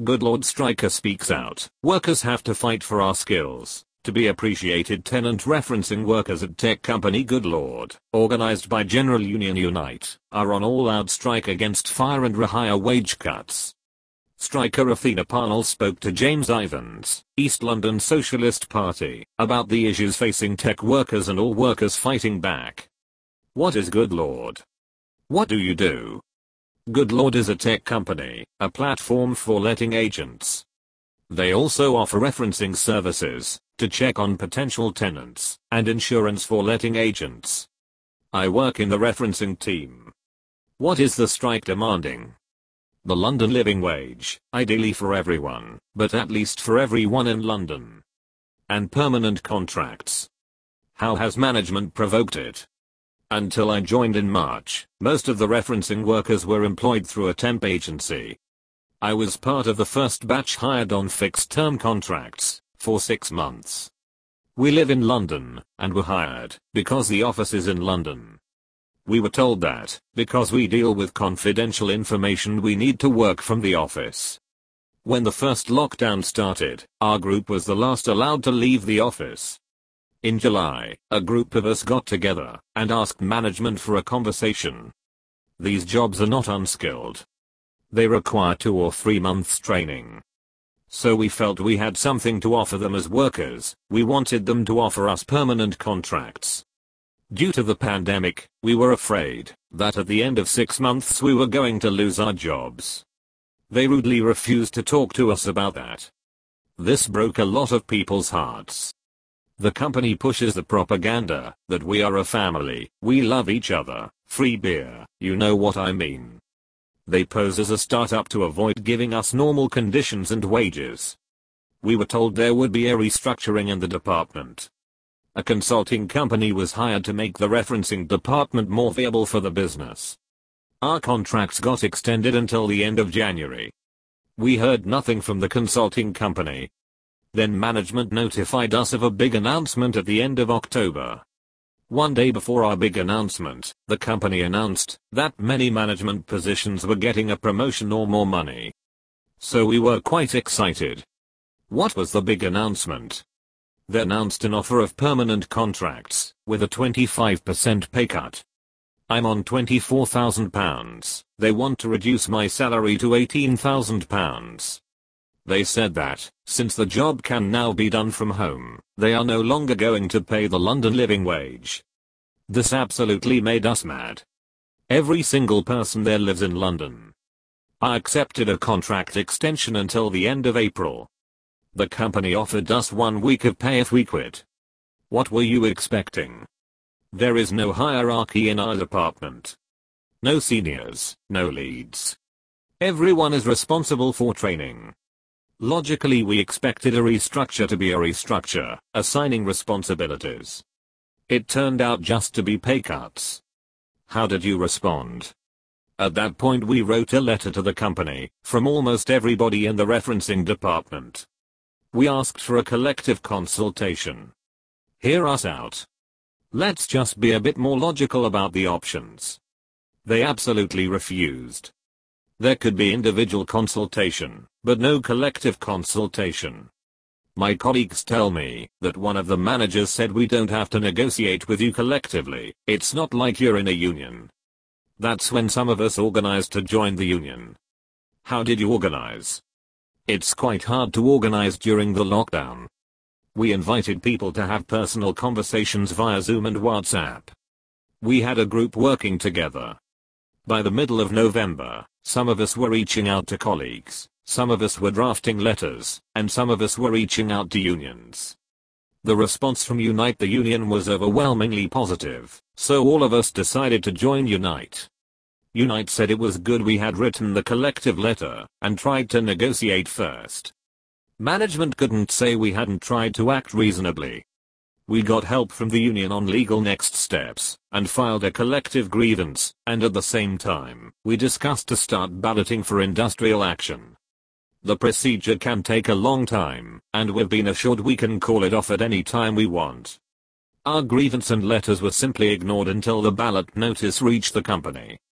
Good Lord Striker speaks out. Workers have to fight for our skills to be appreciated. Tenant referencing workers at tech company Good Lord, organized by General Union Unite, are on all-out strike against fire and rehire wage cuts. Striker Athena Parnell spoke to James Ivans, East London Socialist Party, about the issues facing tech workers and all workers fighting back. What is Good Lord? What do you do? Good Lord is a tech company, a platform for letting agents. They also offer referencing services to check on potential tenants and insurance for letting agents. I work in the referencing team. What is the strike demanding? The London living wage, ideally for everyone, but at least for everyone in London. And permanent contracts. How has management provoked it? Until I joined in March, most of the referencing workers were employed through a temp agency. I was part of the first batch hired on fixed-term contracts for 6 months. We live in London and were hired because the office is in London. We were told that because we deal with confidential information we need to work from the office. When the first lockdown started, our group was the last allowed to leave the office. In July, a group of us got together and asked management for a conversation. These jobs are not unskilled. They require 2 or 3 months training. So we felt we had something to offer them as workers. We wanted them to offer us permanent contracts. Due to the pandemic, we were afraid that at the end of 6 months we were going to lose our jobs. They rudely refused to talk to us about that. This broke a lot of people's hearts. The company pushes the propaganda that we are a family, we love each other, free beer, you know what I mean. They pose as a startup to avoid giving us normal conditions and wages. We were told there would be a restructuring in the department. A consulting company was hired to make the referencing department more viable for the business. Our contracts got extended until the end of January. We heard nothing from the consulting company. Then management notified us of a big announcement at the end of October. One day before our big announcement, the company announced that many management positions were getting a promotion or more money. So we were quite excited. What was the big announcement? They announced an offer of permanent contracts with a 25% pay cut. I'm on £24,000. They want to reduce my salary to £18,000. They said that, since the job can now be done from home, they are no longer going to pay the London living wage. This absolutely made us mad. Every single person there lives in London. I accepted a contract extension until the end of April. The company offered us 1 week of pay if we quit. What were you expecting? There is no hierarchy in our department. No seniors, no leads. Everyone is responsible for training. Logically we expected a restructure to be a restructure, assigning responsibilities. It turned out just to be pay cuts. How did you respond? At that point we wrote a letter to the company, from almost everybody in the referencing department. We asked for a collective consultation. Hear us out. Let's just be a bit more logical about the options. They absolutely refused. There could be individual consultation, but no collective consultation. My colleagues tell me that one of the managers said we don't have to negotiate with you collectively, it's not like you're in a union. That's when some of us organized to join the union. How did you organize? It's quite hard to organize during the lockdown. We invited people to have personal conversations via Zoom and WhatsApp. We had a group working together. By the middle of November, some of us were reaching out to colleagues, some of us were drafting letters, and some of us were reaching out to unions. The response from Unite the Union was overwhelmingly positive, so all of us decided to join Unite. Unite said it was good we had written the collective letter and tried to negotiate first. Management couldn't say we hadn't tried to act reasonably. We got help from the union on legal next steps and filed a collective grievance, and at the same time, we discussed to start balloting for industrial action. The procedure can take a long time, and we've been assured we can call it off at any time we want. Our grievance and letters were simply ignored until the ballot notice reached the company.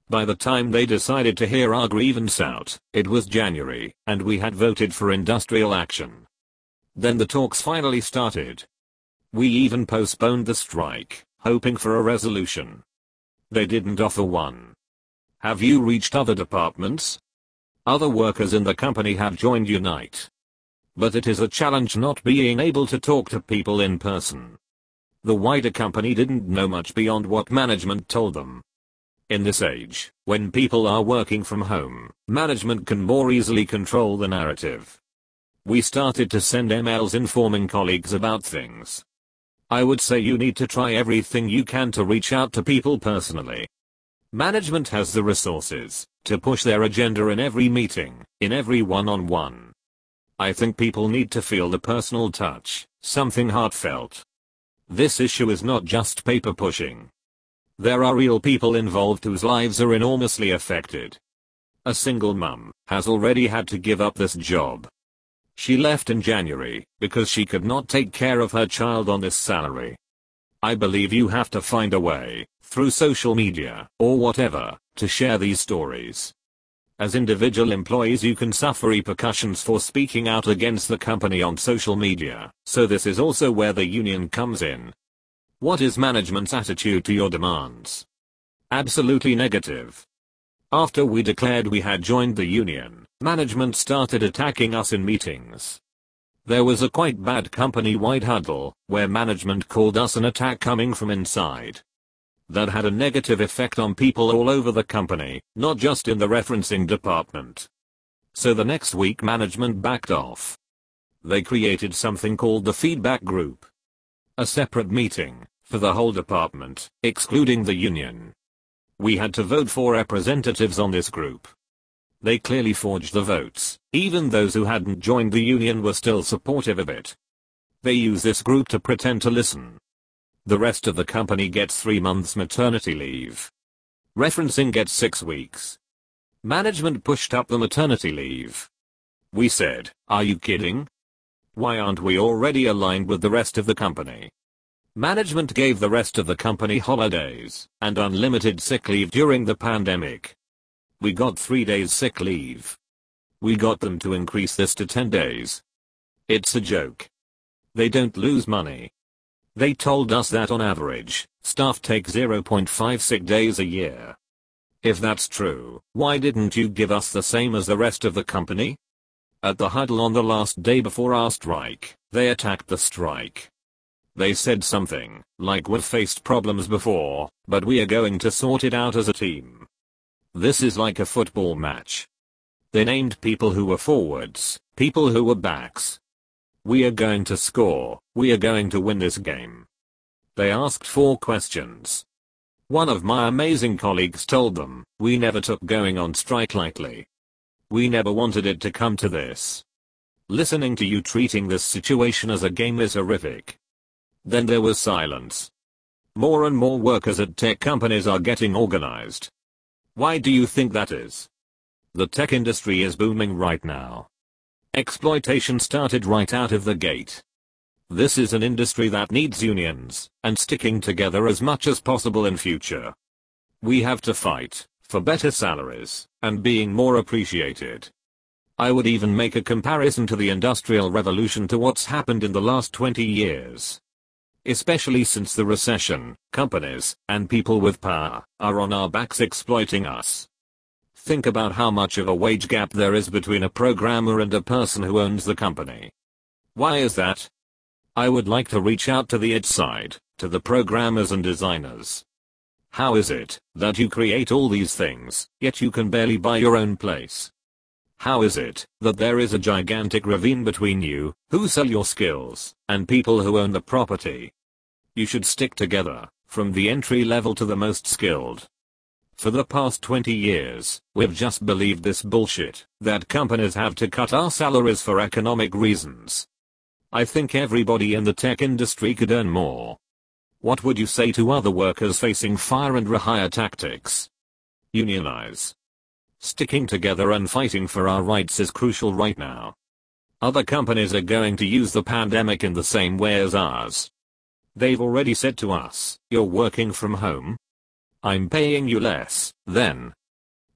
By the time they decided to hear our grievance out, it was January, and we had voted for industrial action. Then the talks finally started. We even postponed the strike, hoping for a resolution. They didn't offer one. Have you reached other departments? Other workers in the company have joined Unite. But it is a challenge not being able to talk to people in person. The wider company didn't know much beyond what management told them. In this age, when people are working from home, management can more easily control the narrative. We started to send emails informing colleagues about things. I would say you need to try everything you can to reach out to people personally. Management has the resources to push their agenda in every meeting, in every one-on-one. I think people need to feel the personal touch, something heartfelt. This issue is not just paper pushing. There are real people involved whose lives are enormously affected. A single mum has already had to give up this job. She left in January because she could not take care of her child on this salary. I believe you have to find a way, through social media or whatever, to share these stories. As individual employees you can suffer repercussions for speaking out against the company on social media, so this is also where the union comes in. What is management's attitude to your demands? Absolutely negative. After we declared we had joined the union, management started attacking us in meetings. There was a quite bad company-wide huddle, where management called us an attack coming from inside. That had a negative effect on people all over the company, not just in the referencing department. So the next week management backed off. They created something called the feedback group. A separate meeting, for the whole department, excluding the union. We had to vote for representatives on this group. They clearly forged the votes, even those who hadn't joined the union were still supportive of it. They use this group to pretend to listen. The rest of the company gets 3 months maternity leave. Referencing gets 6 weeks. Management pushed up the maternity leave. We said, are you kidding? Why aren't we already aligned with the rest of the company? Management gave the rest of the company holidays and unlimited sick leave during the pandemic. We got 3 days sick leave. We got them to increase this to 10 days. It's a joke. They don't lose money. They told us that on average, staff take 0.5 sick days a year. If that's true, why didn't you give us the same as the rest of the company? At the huddle on the last day before our strike, they attacked the strike. They said something like we've faced problems before, but we are going to sort it out as a team. This is like a football match. They named people who were forwards, people who were backs. We are going to score, we are going to win this game. They asked 4 questions. One of my amazing colleagues told them, we never took going on strike lightly. We never wanted it to come to this. Listening to you treating this situation as a game is horrific. Then there was silence. More and more workers at tech companies are getting organized. Why do you think that is? The tech industry is booming right now. Exploitation started right out of the gate. This is an industry that needs unions and sticking together as much as possible in future. We have to fight for better salaries and being more appreciated. I would even make a comparison to the Industrial Revolution to what's happened in the last 20 years. Especially since the recession, companies and people with power are on our backs exploiting us. Think about how much of a wage gap there is between a programmer and a person who owns the company. Why is that? I would like to reach out to the IT side, to the programmers and designers. How is it that you create all these things, yet you can barely buy your own place? How is it that there is a gigantic ravine between you, who sell your skills, and people who own the property? You should stick together, from the entry level to the most skilled. For the past 20 years, we've just believed this bullshit, that companies have to cut our salaries for economic reasons. I think everybody in the tech industry could earn more. What would you say to other workers facing fire and rehire tactics? Unionize. Sticking together and fighting for our rights is crucial right now. Other companies are going to use the pandemic in the same way as ours. They've already said to us, you're working from home? I'm paying you less, then,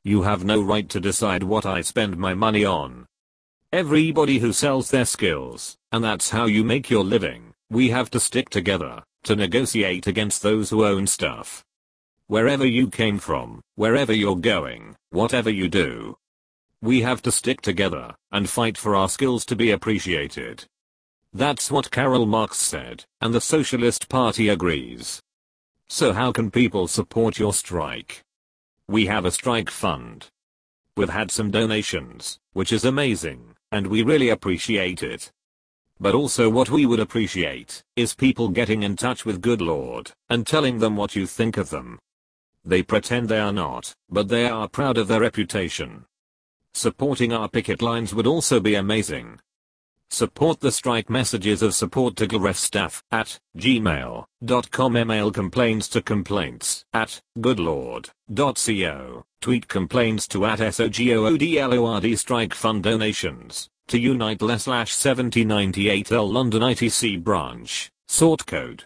You have no right to decide what I spend my money on. Everybody who sells their skills, and that's how you make your living, we have to stick together to negotiate against those who own stuff. Wherever you came from, wherever you're going, whatever you do, we have to stick together and fight for our skills to be appreciated. That's what Karl Marx said, and the Socialist Party agrees. So how can people support your strike? We have a strike fund. We've had some donations, which is amazing, and we really appreciate it. But also what we would appreciate is people getting in touch with Good Lord and telling them what you think of them. They pretend they are not, but they are proud of their reputation. Supporting our picket lines would also be amazing. Support the strike messages of support to GLRF staff at gmail.com. Email complaints to complaints at goodlord.co. Tweet complaints to at SOGOODLORD. Strike fund donations to Unite/7098L London ITC branch. Sort code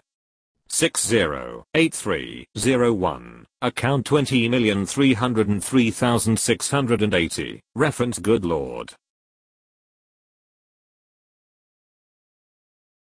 608301. Account 20,303,680. Reference Good Lord.